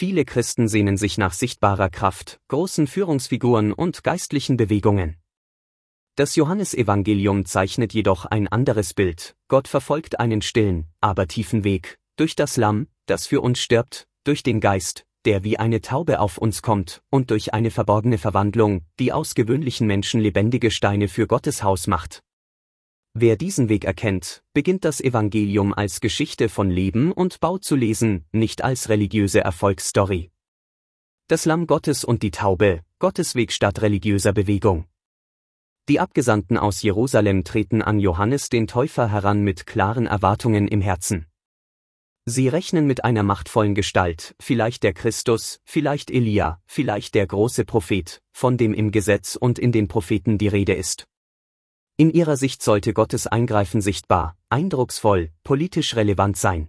Viele Christen sehnen sich nach sichtbarer Kraft, großen Führungsfiguren und geistlichen Bewegungen. Das Johannesevangelium zeichnet jedoch ein anderes Bild. Gott verfolgt einen stillen, aber tiefen Weg, durch das Lamm, das für uns stirbt, durch den Geist, der wie eine Taube auf uns kommt, und durch eine verborgene Verwandlung, die aus gewöhnlichen Menschen lebendige Steine für Gottes Haus macht. Wer diesen Weg erkennt, beginnt das Evangelium als Geschichte von Leben und Bau zu lesen, nicht als religiöse Erfolgsstory. Das Lamm Gottes und die Taube, Gottes Weg statt religiöser Bewegung. Die Abgesandten aus Jerusalem treten an Johannes den Täufer heran mit klaren Erwartungen im Herzen. Sie rechnen mit einer machtvollen Gestalt, vielleicht der Christus, vielleicht Elia, vielleicht der große Prophet, von dem im Gesetz und in den Propheten die Rede ist. In ihrer Sicht sollte Gottes Eingreifen sichtbar, eindrucksvoll, politisch relevant sein.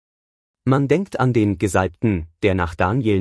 Man denkt an den Gesalbten, der nach Daniel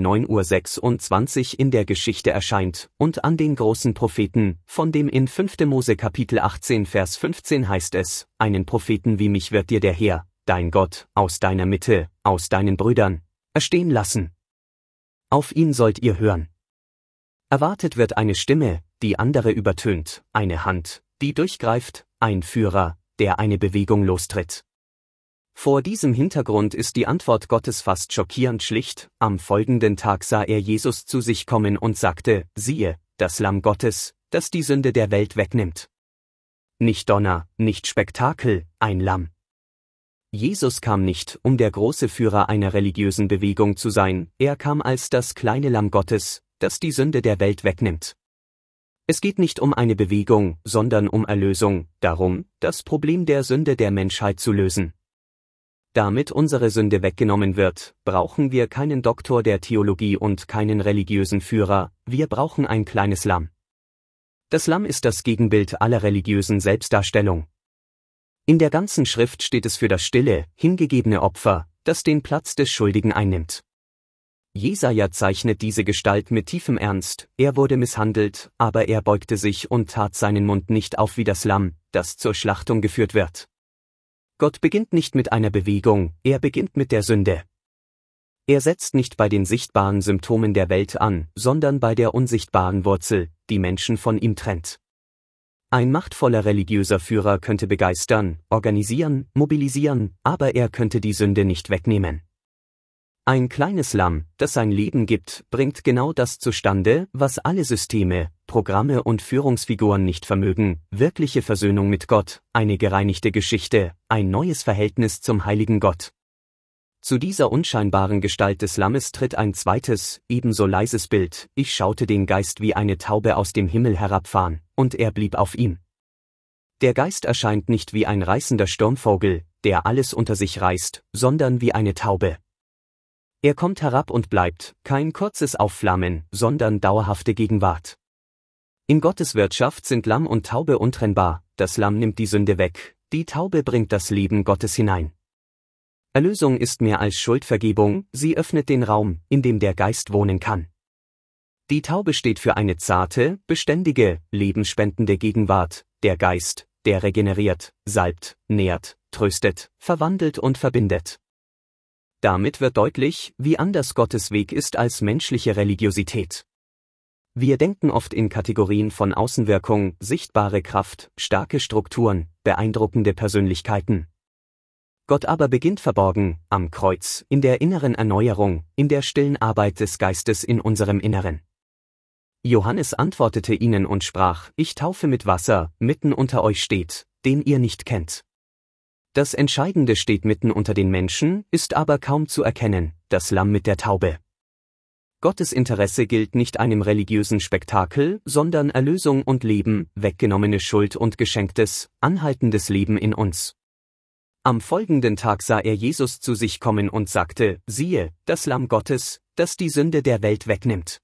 9:26 in der Geschichte erscheint, und an den großen Propheten, von dem in 5. Mose Kapitel 18 Vers 15 heißt es, einen Propheten wie mich wird dir der Herr, dein Gott, aus deiner Mitte, aus deinen Brüdern, erstehen lassen. Auf ihn sollt ihr hören. Erwartet wird eine Stimme, die andere übertönt, eine Hand, die durchgreift, ein Führer, der eine Bewegung lostritt. Vor diesem Hintergrund ist die Antwort Gottes fast schockierend schlicht. Am folgenden Tag sah er Jesus zu sich kommen und sagte, siehe, das Lamm Gottes, das die Sünde der Welt wegnimmt. Nicht Donner, nicht Spektakel, ein Lamm. Jesus kam nicht, um der große Führer einer religiösen Bewegung zu sein, er kam als das kleine Lamm Gottes, das die Sünde der Welt wegnimmt. Es geht nicht um eine Bewegung, sondern um Erlösung, darum, das Problem der Sünde der Menschheit zu lösen. Damit unsere Sünde weggenommen wird, brauchen wir keinen Doktor der Theologie und keinen religiösen Führer, wir brauchen ein kleines Lamm. Das Lamm ist das Gegenbild aller religiösen Selbstdarstellung. In der ganzen Schrift steht es für das stille, hingegebene Opfer, das den Platz des Schuldigen einnimmt. Jesaja zeichnet diese Gestalt mit tiefem Ernst, er wurde misshandelt, aber er beugte sich und tat seinen Mund nicht auf wie das Lamm, das zur Schlachtung geführt wird. Gott beginnt nicht mit einer Bewegung, er beginnt mit der Sünde. Er setzt nicht bei den sichtbaren Symptomen der Welt an, sondern bei der unsichtbaren Wurzel, die Menschen von ihm trennt. Ein machtvoller religiöser Führer könnte begeistern, organisieren, mobilisieren, aber er könnte die Sünde nicht wegnehmen. Ein kleines Lamm, das sein Leben gibt, bringt genau das zustande, was alle Systeme, Programme und Führungsfiguren nicht vermögen, wirkliche Versöhnung mit Gott, eine gereinigte Geschichte, ein neues Verhältnis zum heiligen Gott. Zu dieser unscheinbaren Gestalt des Lammes tritt ein zweites, ebenso leises Bild, ich schaute den Geist wie eine Taube aus dem Himmel herabfahren, und er blieb auf ihm. Der Geist erscheint nicht wie ein reißender Sturmvogel, der alles unter sich reißt, sondern wie eine Taube. Er kommt herab und bleibt, kein kurzes Aufflammen, sondern dauerhafte Gegenwart. In Gottes Wirtschaft sind Lamm und Taube untrennbar, das Lamm nimmt die Sünde weg, die Taube bringt das Leben Gottes hinein. Erlösung ist mehr als Schuldvergebung, sie öffnet den Raum, in dem der Geist wohnen kann. Die Taube steht für eine zarte, beständige, lebensspendende Gegenwart, der Geist, der regeneriert, salbt, nährt, tröstet, verwandelt und verbindet. Damit wird deutlich, wie anders Gottes Weg ist als menschliche Religiosität. Wir denken oft in Kategorien von Außenwirkung, sichtbare Kraft, starke Strukturen, beeindruckende Persönlichkeiten. Gott aber beginnt verborgen, am Kreuz, in der inneren Erneuerung, in der stillen Arbeit des Geistes in unserem Inneren. Johannes antwortete ihnen und sprach, ich taufe mit Wasser, mitten unter euch steht, den ihr nicht kennt. Das Entscheidende steht mitten unter den Menschen, ist aber kaum zu erkennen, das Lamm mit der Taube. Gottes Interesse gilt nicht einem religiösen Spektakel, sondern Erlösung und Leben, weggenommene Schuld und geschenktes, anhaltendes Leben in uns. Am folgenden Tag sah er Jesus zu sich kommen und sagte, siehe, das Lamm Gottes, das die Sünde der Welt wegnimmt.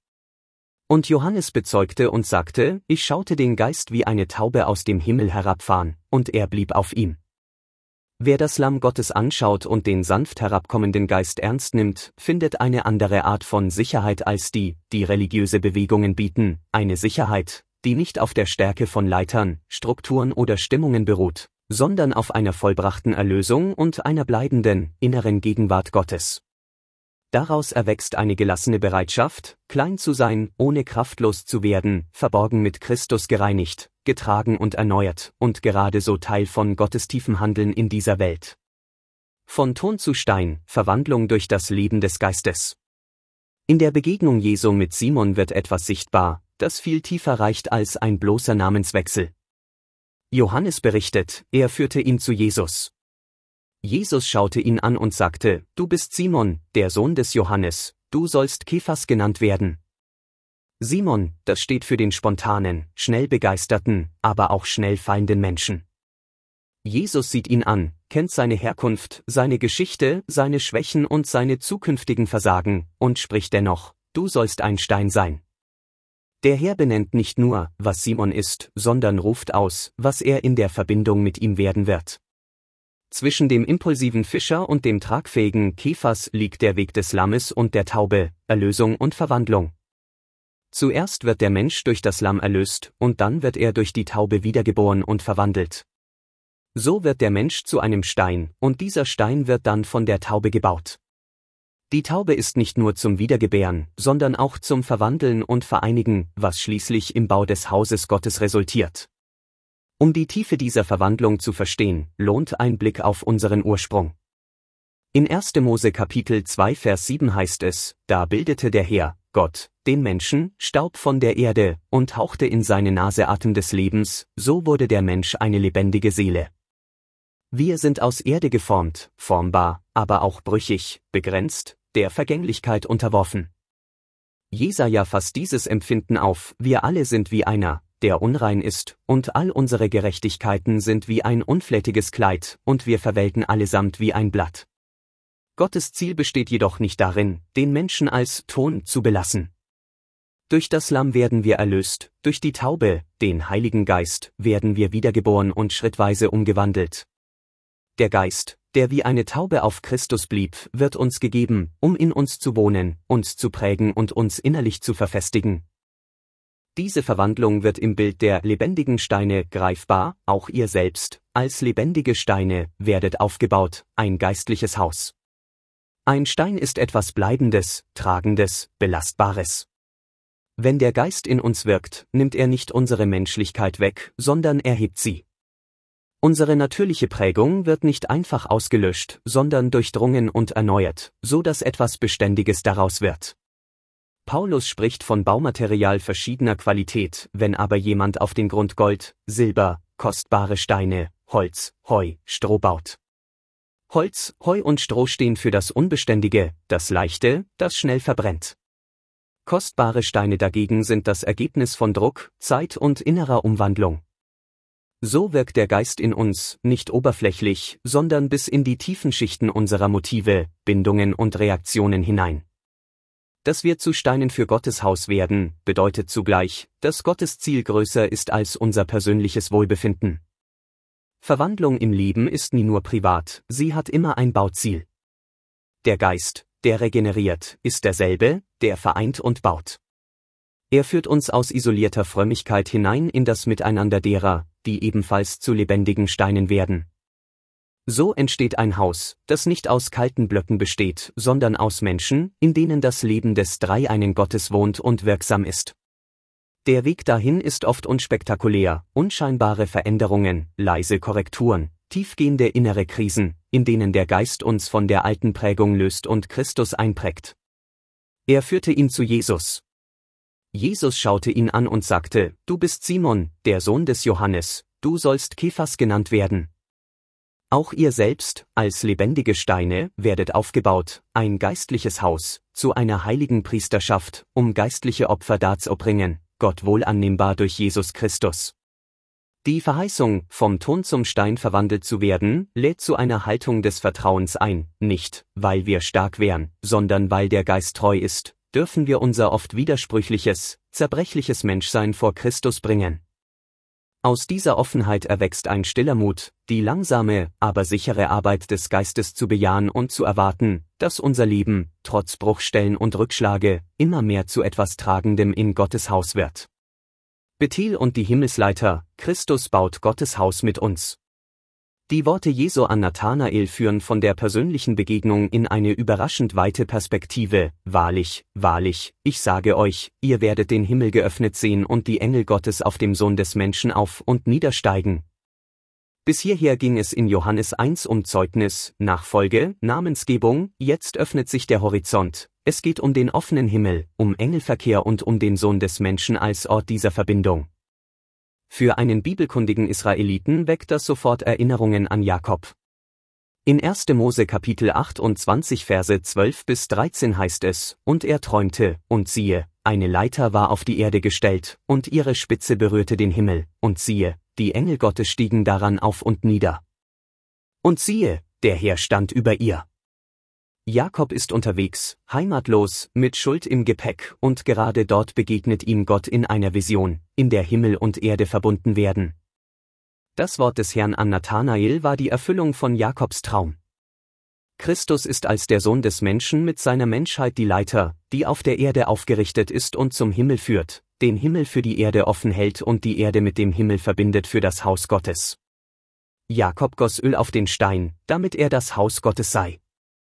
Und Johannes bezeugte und sagte, ich schaute den Geist wie eine Taube aus dem Himmel herabfahren, und er blieb auf ihm. Wer das Lamm Gottes anschaut und den sanft herabkommenden Geist ernst nimmt, findet eine andere Art von Sicherheit als die religiöse Bewegungen bieten, eine Sicherheit, die nicht auf der Stärke von Leitern, Strukturen oder Stimmungen beruht, sondern auf einer vollbrachten Erlösung und einer bleibenden, inneren Gegenwart Gottes. Daraus erwächst eine gelassene Bereitschaft, klein zu sein, ohne kraftlos zu werden, verborgen mit Christus gereinigt, getragen und erneuert und gerade so Teil von Gottes tiefem Handeln in dieser Welt. Von Ton zu Stein, Verwandlung durch das Leben des Geistes. In der Begegnung Jesu mit Simon wird etwas sichtbar, das viel tiefer reicht als ein bloßer Namenswechsel. Johannes berichtet, er führte ihn zu Jesus. Jesus schaute ihn an und sagte, du bist Simon, der Sohn des Johannes, du sollst Kephas genannt werden. Simon, das steht für den spontanen, schnell begeisterten, aber auch schnell fallenden Menschen. Jesus sieht ihn an, kennt seine Herkunft, seine Geschichte, seine Schwächen und seine zukünftigen Versagen, und spricht dennoch, du sollst ein Stein sein. Der Herr benennt nicht nur, was Simon ist, sondern ruft aus, was er in der Verbindung mit ihm werden wird. Zwischen dem impulsiven Fischer und dem tragfähigen Kephas liegt der Weg des Lammes und der Taube, Erlösung und Verwandlung. Zuerst wird der Mensch durch das Lamm erlöst, und dann wird er durch die Taube wiedergeboren und verwandelt. So wird der Mensch zu einem Stein, und dieser Stein wird dann von der Taube gebaut. Die Taube ist nicht nur zum Wiedergebären, sondern auch zum Verwandeln und Vereinigen, was schließlich im Bau des Hauses Gottes resultiert. Um die Tiefe dieser Verwandlung zu verstehen, lohnt ein Blick auf unseren Ursprung. In 1. Mose Kapitel 2 Vers 7 heißt es, da bildete der Herr, Gott, den Menschen, Staub von der Erde, und hauchte in seine Nase Atem des Lebens, so wurde der Mensch eine lebendige Seele. Wir sind aus Erde geformt, formbar, aber auch brüchig, begrenzt, der Vergänglichkeit unterworfen. Jesaja fasst dieses Empfinden auf, wir alle sind wie einer, der unrein ist, und all unsere Gerechtigkeiten sind wie ein unflätiges Kleid, und wir verwelken allesamt wie ein Blatt. Gottes Ziel besteht jedoch nicht darin, den Menschen als Ton zu belassen. Durch das Lamm werden wir erlöst, durch die Taube, den Heiligen Geist, werden wir wiedergeboren und schrittweise umgewandelt. Der Geist, der wie eine Taube auf Christus blieb, wird uns gegeben, um in uns zu wohnen, uns zu prägen und uns innerlich zu verfestigen. Diese Verwandlung wird im Bild der lebendigen Steine greifbar, auch ihr selbst, als lebendige Steine, werdet aufgebaut, ein geistliches Haus. Ein Stein ist etwas Bleibendes, Tragendes, Belastbares. Wenn der Geist in uns wirkt, nimmt er nicht unsere Menschlichkeit weg, sondern erhebt sie. Unsere natürliche Prägung wird nicht einfach ausgelöscht, sondern durchdrungen und erneuert, so dass etwas Beständiges daraus wird. Paulus spricht von Baumaterial verschiedener Qualität, wenn aber jemand auf den Grund Gold, Silber, kostbare Steine, Holz, Heu, Stroh baut. Holz, Heu und Stroh stehen für das Unbeständige, das Leichte, das schnell verbrennt. Kostbare Steine dagegen sind das Ergebnis von Druck, Zeit und innerer Umwandlung. So wirkt der Geist in uns, nicht oberflächlich, sondern bis in die tiefen Schichten unserer Motive, Bindungen und Reaktionen hinein. Dass wir zu Steinen für Gottes Haus werden, bedeutet zugleich, dass Gottes Ziel größer ist als unser persönliches Wohlbefinden. Verwandlung im Leben ist nie nur privat, sie hat immer ein Bauziel. Der Geist, der regeneriert, ist derselbe, der vereint und baut. Er führt uns aus isolierter Frömmigkeit hinein in das Miteinander derer, die ebenfalls zu lebendigen Steinen werden. So entsteht ein Haus, das nicht aus kalten Blöcken besteht, sondern aus Menschen, in denen das Leben des dreieinen Gottes wohnt und wirksam ist. Der Weg dahin ist oft unspektakulär, unscheinbare Veränderungen, leise Korrekturen, tiefgehende innere Krisen, in denen der Geist uns von der alten Prägung löst und Christus einprägt. Er führte ihn zu Jesus. Jesus schaute ihn an und sagte, du bist Simon, der Sohn des Johannes, du sollst Kephas genannt werden. Auch ihr selbst, als lebendige Steine, werdet aufgebaut, ein geistliches Haus, zu einer heiligen Priesterschaft, um geistliche Opfer darzubringen, Gott wohl annehmbar durch Jesus Christus. Die Verheißung, vom Ton zum Stein verwandelt zu werden, lädt zu einer Haltung des Vertrauens ein, nicht, weil wir stark wären, sondern weil der Geist treu ist, dürfen wir unser oft widersprüchliches, zerbrechliches Menschsein vor Christus bringen. Aus dieser Offenheit erwächst ein stiller Mut, die langsame, aber sichere Arbeit des Geistes zu bejahen und zu erwarten, dass unser Leben, trotz Bruchstellen und Rückschläge, immer mehr zu etwas Tragendem in Gottes Haus wird. Bethel und die Himmelsleiter, Christus baut Gottes Haus mit uns. Die Worte Jesu an Nathanael führen von der persönlichen Begegnung in eine überraschend weite Perspektive. Wahrlich, wahrlich, ich sage euch, ihr werdet den Himmel geöffnet sehen und die Engel Gottes auf dem Sohn des Menschen auf- und niedersteigen. Bis hierher ging es in Johannes 1 um Zeugnis, Nachfolge, Namensgebung, jetzt öffnet sich der Horizont. Es geht um den offenen Himmel, um Engelverkehr und um den Sohn des Menschen als Ort dieser Verbindung. Für einen bibelkundigen Israeliten weckt das sofort Erinnerungen an Jakob. In 1. Mose Kapitel 28 Verse 12 bis 13 heißt es, und er träumte, und siehe, eine Leiter war auf die Erde gestellt, und ihre Spitze berührte den Himmel, und siehe, die Engel Gottes stiegen daran auf und nieder. Und siehe, der Herr stand über ihr. Jakob ist unterwegs, heimatlos, mit Schuld im Gepäck, und gerade dort begegnet ihm Gott in einer Vision, in der Himmel und Erde verbunden werden. Das Wort des Herrn an Nathanael war die Erfüllung von Jakobs Traum. Christus ist als der Sohn des Menschen mit seiner Menschheit die Leiter, die auf der Erde aufgerichtet ist und zum Himmel führt, den Himmel für die Erde offen hält und die Erde mit dem Himmel verbindet für das Haus Gottes. Jakob goss Öl auf den Stein, damit er das Haus Gottes sei.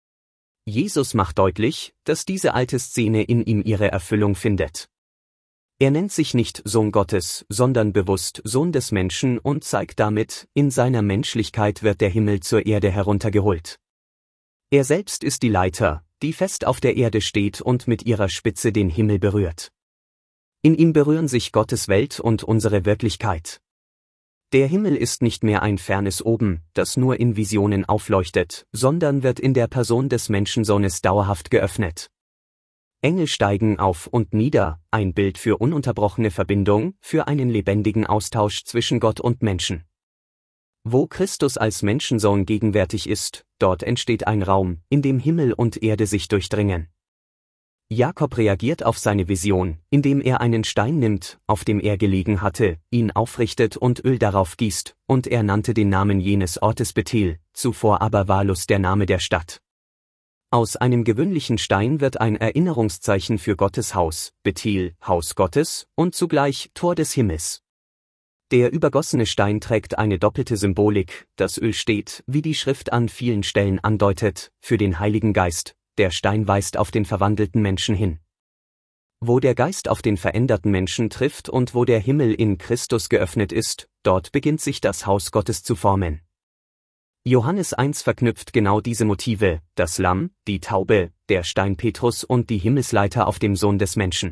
Jesus macht deutlich, dass diese alte Szene in ihm ihre Erfüllung findet. Er nennt sich nicht Sohn Gottes, sondern bewusst Sohn des Menschen und zeigt damit, in seiner Menschlichkeit wird der Himmel zur Erde heruntergeholt. Er selbst ist die Leiter, die fest auf der Erde steht und mit ihrer Spitze den Himmel berührt. In ihm berühren sich Gottes Welt und unsere Wirklichkeit. Der Himmel ist nicht mehr ein fernes Oben, das nur in Visionen aufleuchtet, sondern wird in der Person des Menschensohnes dauerhaft geöffnet. Engel steigen auf und nieder, ein Bild für ununterbrochene Verbindung, für einen lebendigen Austausch zwischen Gott und Menschen. Wo Christus als Menschensohn gegenwärtig ist, dort entsteht ein Raum, in dem Himmel und Erde sich durchdringen. Jakob reagiert auf seine Vision, indem er einen Stein nimmt, auf dem er gelegen hatte, ihn aufrichtet und Öl darauf gießt, und er nannte den Namen jenes Ortes Bethel, zuvor aber war Luz der Name der Stadt. Aus einem gewöhnlichen Stein wird ein Erinnerungszeichen für Gottes Haus, Bethel, Haus Gottes, und zugleich Tor des Himmels. Der übergossene Stein trägt eine doppelte Symbolik, das Öl steht, wie die Schrift an vielen Stellen andeutet, für den Heiligen Geist. Der Stein weist auf den verwandelten Menschen hin. Wo der Geist auf den veränderten Menschen trifft und wo der Himmel in Christus geöffnet ist, dort beginnt sich das Haus Gottes zu formen. Johannes 1 verknüpft genau diese Motive, das Lamm, die Taube, der Stein Petrus und die Himmelsleiter auf dem Sohn des Menschen.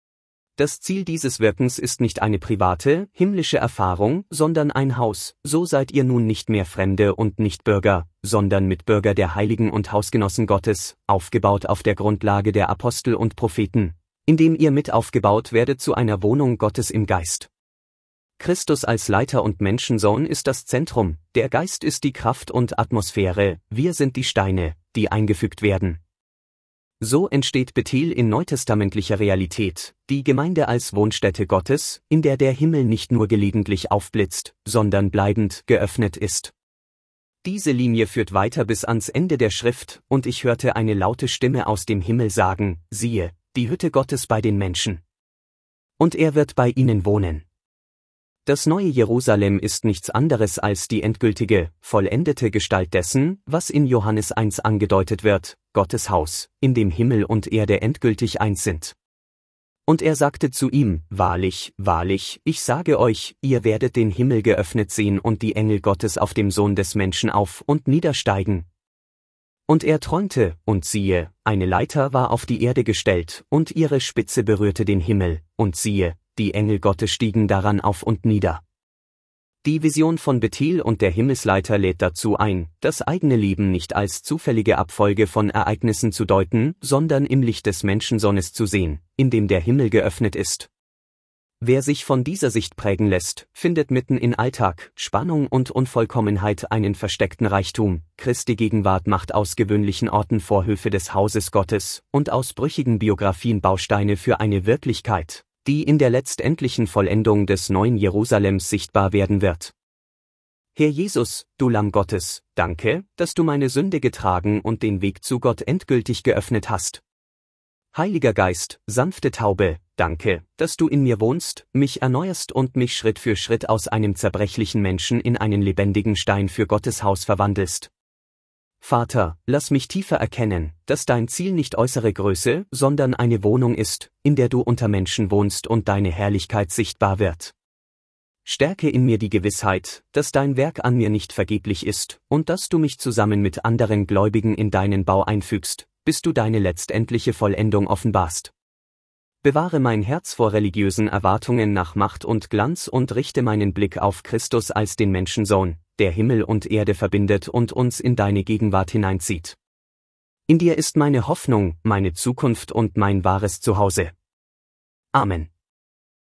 Das Ziel dieses Wirkens ist nicht eine private, himmlische Erfahrung, sondern ein Haus, so seid ihr nun nicht mehr Fremde und nicht Bürger, sondern Mitbürger der Heiligen und Hausgenossen Gottes, aufgebaut auf der Grundlage der Apostel und Propheten, indem ihr mit aufgebaut werdet zu einer Wohnung Gottes im Geist. Christus als Leiter und Menschensohn ist das Zentrum, der Geist ist die Kraft und Atmosphäre, wir sind die Steine, die eingefügt werden. So entsteht Bethel in neutestamentlicher Realität, die Gemeinde als Wohnstätte Gottes, in der der Himmel nicht nur gelegentlich aufblitzt, sondern bleibend geöffnet ist. Diese Linie führt weiter bis ans Ende der Schrift, und ich hörte eine laute Stimme aus dem Himmel sagen, siehe, die Hütte Gottes bei den Menschen. Und er wird bei ihnen wohnen. Das neue Jerusalem ist nichts anderes als die endgültige, vollendete Gestalt dessen, was in Johannes 1 angedeutet wird, Gottes Haus, in dem Himmel und Erde endgültig eins sind. Und er sagte zu ihm, wahrlich, wahrlich, ich sage euch, ihr werdet den Himmel geöffnet sehen und die Engel Gottes auf dem Sohn des Menschen auf und niedersteigen. Und er träumte, und siehe, eine Leiter war auf die Erde gestellt, und ihre Spitze berührte den Himmel, und siehe, die Engel Gottes stiegen daran auf und nieder. Die Vision von Bethel und der Himmelsleiter lädt dazu ein, das eigene Leben nicht als zufällige Abfolge von Ereignissen zu deuten, sondern im Licht des Menschensohnes zu sehen, in dem der Himmel geöffnet ist. Wer sich von dieser Sicht prägen lässt, findet mitten in Alltag, Spannung und Unvollkommenheit einen versteckten Reichtum. Christi Gegenwart macht aus gewöhnlichen Orten Vorhöfe des Hauses Gottes und aus brüchigen Biografien Bausteine für eine Wirklichkeit, die in der letztendlichen Vollendung des neuen Jerusalems sichtbar werden wird. Herr Jesus, du Lamm Gottes, danke, dass du meine Sünde getragen und den Weg zu Gott endgültig geöffnet hast. Heiliger Geist, sanfte Taube, Danke, dass du in mir wohnst, mich erneuerst und mich Schritt für Schritt aus einem zerbrechlichen Menschen in einen lebendigen Stein für Gottes Haus verwandelst. Vater, lass mich tiefer erkennen, dass dein Ziel nicht äußere Größe, sondern eine Wohnung ist, in der du unter Menschen wohnst und deine Herrlichkeit sichtbar wird. Stärke in mir die Gewissheit, dass dein Werk an mir nicht vergeblich ist und dass du mich zusammen mit anderen Gläubigen in deinen Bau einfügst, bis du deine letztendliche Vollendung offenbarst. Bewahre mein Herz vor religiösen Erwartungen nach Macht und Glanz und richte meinen Blick auf Christus als den Menschensohn, der Himmel und Erde verbindet und uns in deine Gegenwart hineinzieht. In dir ist meine Hoffnung, meine Zukunft und mein wahres Zuhause. Amen.